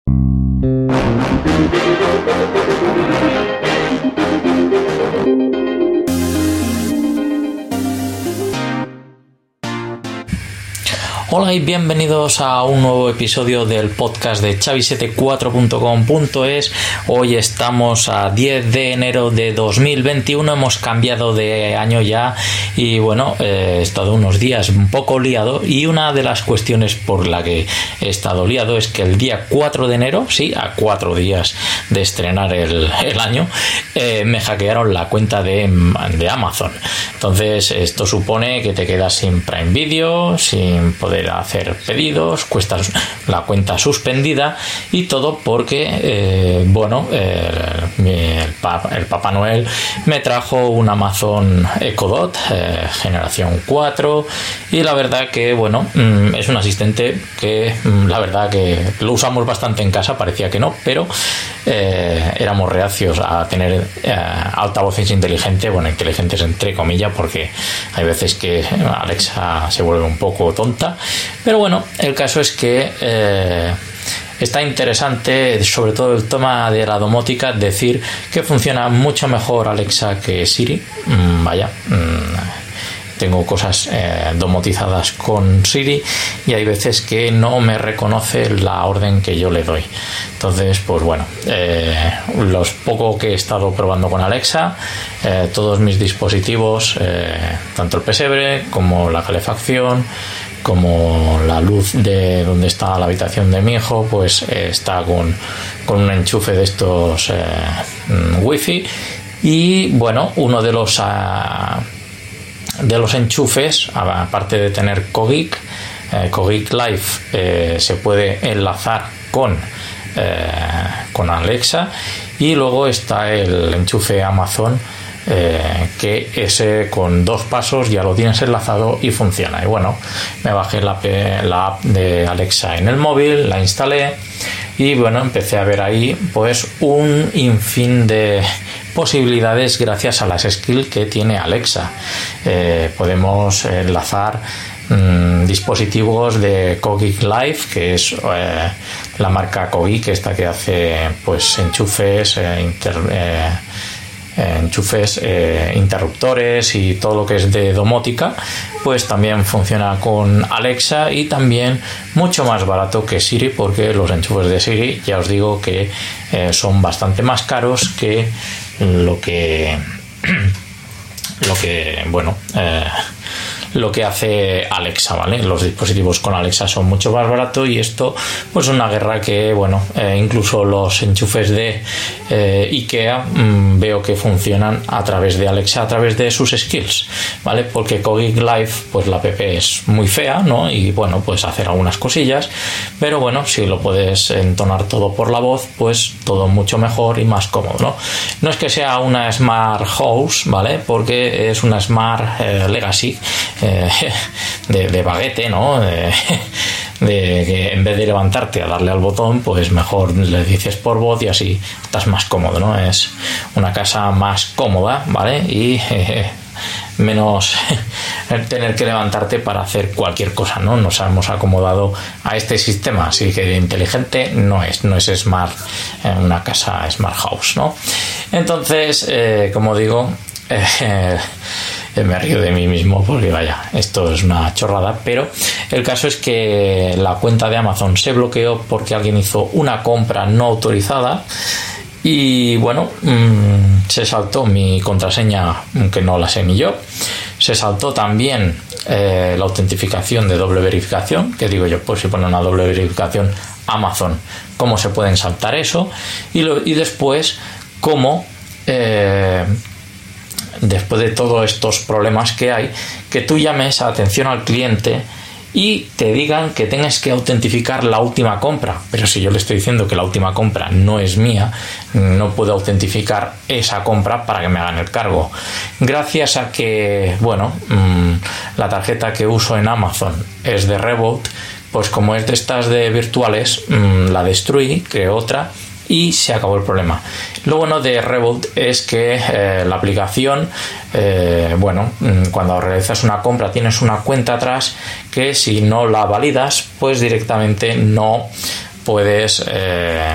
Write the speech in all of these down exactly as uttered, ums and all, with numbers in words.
Hola y bienvenidos a un nuevo episodio del podcast de Xavi setenta y cuatro punto com punto es. Hoy estamos a diez de enero de dos mil veintiuno, hemos cambiado de año ya y bueno, eh, he estado unos días un poco liado, y una de las cuestiones por la que he estado liado es que el día cuatro de enero, sí, a cuatro días de estrenar el, el año, eh, me hackearon la cuenta de, de Amazon. Entonces esto supone que te quedas sin Prime Video, sin poder hacer pedidos, cuesta la cuenta suspendida, y todo porque eh, bueno eh, el, pap, el Papá Noel me trajo un Amazon Echo Dot eh, generación cuatro, y la verdad que bueno mm, es un asistente que mm, la verdad que lo usamos bastante en casa, parecía que no, pero eh, éramos reacios a tener eh, altavoces inteligentes, bueno, inteligentes entre comillas, porque hay veces que Alexa se vuelve un poco tonta. Pero bueno, el caso es que eh, está interesante, sobre todo el tema de la domótica, decir que funciona mucho mejor Alexa que Siri. Mm, vaya, mm, tengo cosas eh, domotizadas con Siri y hay veces que no me reconoce la orden que yo le doy. Entonces, pues bueno, eh, los poco que he estado probando con Alexa, eh, todos mis dispositivos, eh, tanto el pesebre como la calefacción, como la luz de donde está la habitación de mi hijo, pues eh, está con, con un enchufe de estos eh, wifi. Y bueno, uno de los uh, de los enchufes, aparte de tener Cogeek, eh, Cogeek Live, eh, se puede enlazar con eh, con Alexa, y luego está el enchufe Amazon, Eh, que ese con dos pasos ya lo tienes enlazado y funciona. Y bueno, me bajé la, la app de Alexa en el móvil, la instalé y bueno, empecé a ver ahí pues un infin de posibilidades gracias a las skills que tiene Alexa. Eh, podemos enlazar mmm, dispositivos de Cogeek Live, que es eh, la marca Cogeek, esta que hace pues enchufes, eh, inter, eh, enchufes, eh, interruptores y todo lo que es de domótica, pues también funciona con Alexa, y también mucho más barato que Siri, porque los enchufes de Siri ya os digo que eh, son bastante más caros que lo que lo que bueno eh, lo que hace Alexa, ¿vale? Los dispositivos con Alexa son mucho más baratos, y esto pues es una guerra que, bueno, eh, incluso los enchufes de eh, IKEA mmm, veo que funcionan a través de Alexa, a través de sus skills, ¿vale? Porque Cogeek Live, pues la app es muy fea, ¿no? Y bueno, pues hacer algunas cosillas, pero bueno, si lo puedes entonar todo por la voz, pues todo mucho mejor y más cómodo, ¿no? No es que sea una Smart House, ¿vale? Porque es una Smart eh, Legacy, Eh, de, de baguete, ¿no? De, de que en vez de levantarte a darle al botón, pues mejor le dices por voz y así estás más cómodo, ¿no? Es una casa más cómoda, ¿vale? Y eh, menos tener que levantarte para hacer cualquier cosa, ¿no? Nos hemos acomodado a este sistema, así que inteligente no es, no es smart, eh, una casa smart house, ¿no? Entonces, eh, como digo, eh, me río de mí mismo porque vaya, esto es una chorrada, pero el caso es que la cuenta de Amazon se bloqueó porque alguien hizo una compra no autorizada, y bueno, mmm, se saltó mi contraseña, que no la sé ni yo, se saltó también eh, la autentificación de doble verificación, que digo yo, pues si pone una doble verificación Amazon, ¿cómo se pueden saltar eso? Y, lo, y después, ¿cómo eh, después de todos estos problemas que hay, que tú llames a atención al cliente y te digan que tengas que autentificar la última compra? Pero si yo le estoy diciendo que la última compra no es mía, no puedo autentificar esa compra para que me hagan el cargo. Gracias a que, bueno, mmm, la tarjeta que uso en Amazon es de Revolut, pues como es de estas de virtuales, mmm, la destruí, creé otra y se acabó el problema. Lo bueno de Revolut es que eh, la aplicación, eh, bueno, cuando realizas una compra tienes una cuenta atrás que si no la validas, pues directamente no puedes eh,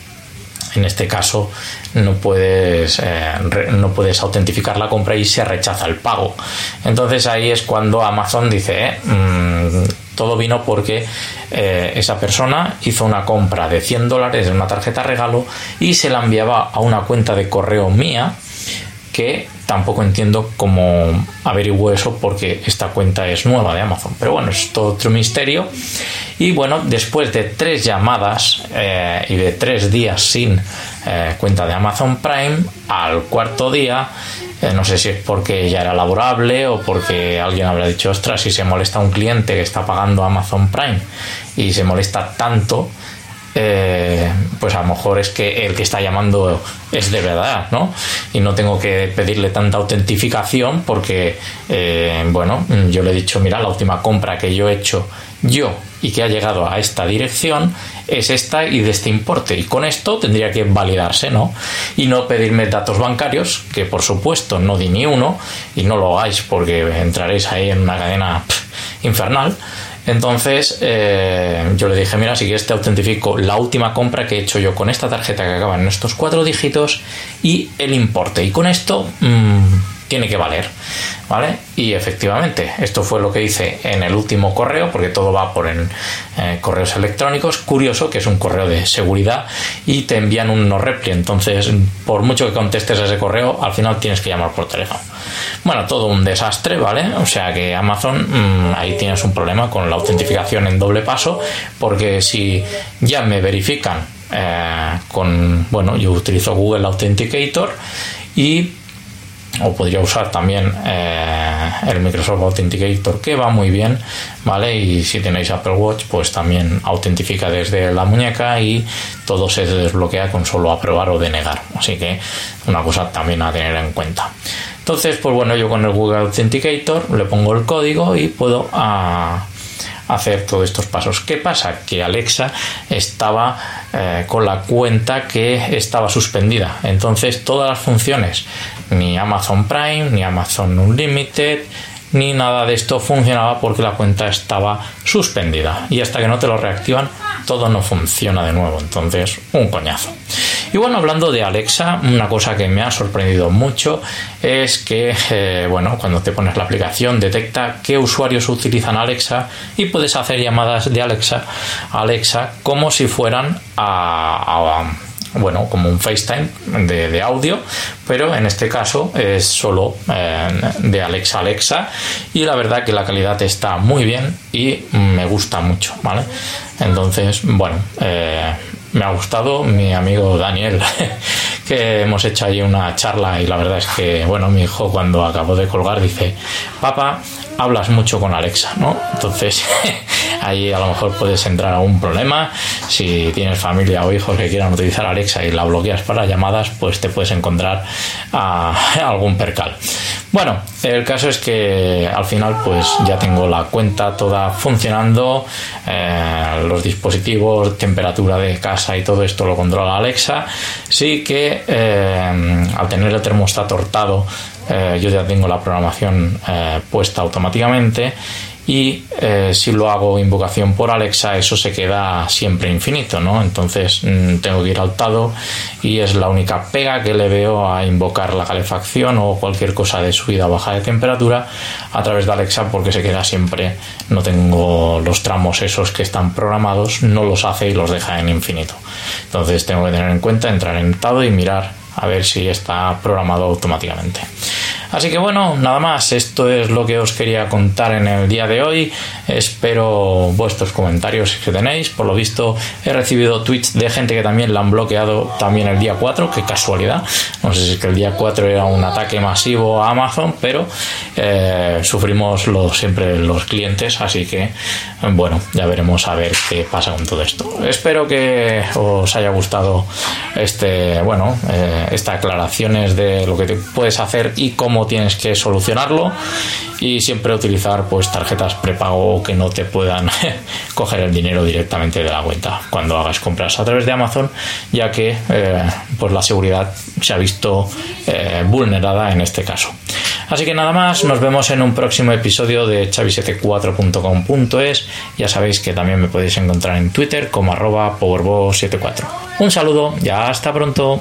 en este caso no puedes eh, re, no puedes autentificar la compra y se rechaza el pago. Entonces ahí es cuando Amazon dice eh, mmm, todo vino porque eh, esa persona hizo una compra de cien dólares de una tarjeta regalo y se la enviaba a una cuenta de correo mía, que tampoco entiendo cómo averiguó eso, porque esta cuenta es nueva de Amazon. Pero bueno, es todo otro misterio. Y bueno, después de tres llamadas eh, y de tres días sin eh, cuenta de Amazon Prime, al cuarto día, eh, no sé si es porque ya era laborable o porque alguien habrá dicho, ostras, si se molesta un cliente que está pagando Amazon Prime y se molesta tanto, Eh, pues a lo mejor es que el que está llamando es de verdad, ¿no? Y no tengo que pedirle tanta autentificación porque, eh, bueno, yo le he dicho, mira, la última compra que yo he hecho yo y que ha llegado a esta dirección es esta y de este importe, y con esto tendría que validarse, ¿no? Y no pedirme datos bancarios, que por supuesto no di ni uno, y no lo hagáis porque entraréis ahí en una cadena pff, infernal. Entonces eh, yo le dije, mira, si quieres te autentifico la última compra que he hecho yo con esta tarjeta que acaba en estos cuatro dígitos y el importe, y con esto mmm, tiene que valer, ¿vale? Y efectivamente esto fue lo que hice en el último correo, porque todo va por en, eh, correos electrónicos. Curioso que es un correo de seguridad y te envían un no reply, entonces por mucho que contestes a ese correo, al final tienes que llamar por teléfono. Bueno, todo un desastre, ¿vale? O sea que Amazon, mmm, ahí tienes un problema con la autentificación en doble paso, porque si ya me verifican eh, con, bueno, yo utilizo Google Authenticator y o podría usar también eh, el Microsoft Authenticator, que va muy bien, ¿vale? Y si tenéis Apple Watch, pues también autentifica desde la muñeca y todo se desbloquea con solo aprobar o denegar. Así que una cosa también a tener en cuenta. Entonces, pues bueno, yo con el Google Authenticator le pongo el código y puedo a, hacer todos estos pasos. ¿Qué pasa? Que Alexa estaba eh, con la cuenta que estaba suspendida. Entonces todas las funciones, ni Amazon Prime, ni Amazon Unlimited, ni nada de esto funcionaba porque la cuenta estaba suspendida. Y hasta que no te lo reactivan, todo no funciona de nuevo. Entonces, un coñazo. Y bueno, hablando de Alexa, una cosa que me ha sorprendido mucho es que, eh, bueno, cuando te pones la aplicación detecta qué usuarios utilizan Alexa y puedes hacer llamadas de Alexa a Alexa como si fueran a, a bueno, como un FaceTime de, de audio, pero en este caso es solo eh, de Alexa Alexa, y la verdad que la calidad está muy bien y me gusta mucho, ¿vale? Entonces, bueno, eh, me ha gustado. Mi amigo Daniel, que hemos hecho ahí una charla, y la verdad es que, bueno, mi hijo cuando acabó de colgar dice, papá, hablas mucho con Alexa, ¿no? Entonces ahí a lo mejor puedes entrar a un problema. Si tienes familia o hijos que quieran utilizar Alexa y la bloqueas para llamadas, pues te puedes encontrar a algún percal. Bueno, el caso es que al final pues ya tengo la cuenta toda funcionando, eh, los dispositivos, temperatura de casa y todo esto lo controla Alexa. Sí que eh, al tener el termostato hortado, eh, yo ya tengo la programación eh, puesta automáticamente, y eh, si lo hago invocación por Alexa, eso se queda siempre infinito, ¿no? Entonces mmm, tengo que ir al tado, y es la única pega que le veo a invocar la calefacción o cualquier cosa de subida o baja de temperatura a través de Alexa, porque se queda siempre, no tengo los tramos esos que están programados, no los hace y los deja en infinito. Entonces tengo que tener en cuenta, entrar en tado y mirar a ver si está programado automáticamente. Así que bueno, nada más, esto es lo que os quería contar en el día de hoy. Espero vuestros comentarios que tenéis. Por lo visto he recibido tweets de gente que también la han bloqueado también el día cuatro, qué casualidad. No sé si es que el día cuatro era un ataque masivo a Amazon, pero eh, sufrimos lo, siempre los clientes, así que bueno, ya veremos a ver qué pasa con todo esto. Espero que os haya gustado este, bueno, eh, estas aclaraciones de lo que te puedes hacer y cómo tienes que solucionarlo, y siempre utilizar pues tarjetas prepago que no te puedan coger el dinero directamente de la cuenta cuando hagas compras a través de Amazon, ya que eh, pues la seguridad se ha visto eh, vulnerada en este caso. Así que nada más, nos vemos en un próximo episodio de Xavi setenta y cuatro punto com punto es. Ya sabéis que también me podéis encontrar en Twitter como arroba powerbo setenta y cuatro. Un saludo y hasta pronto.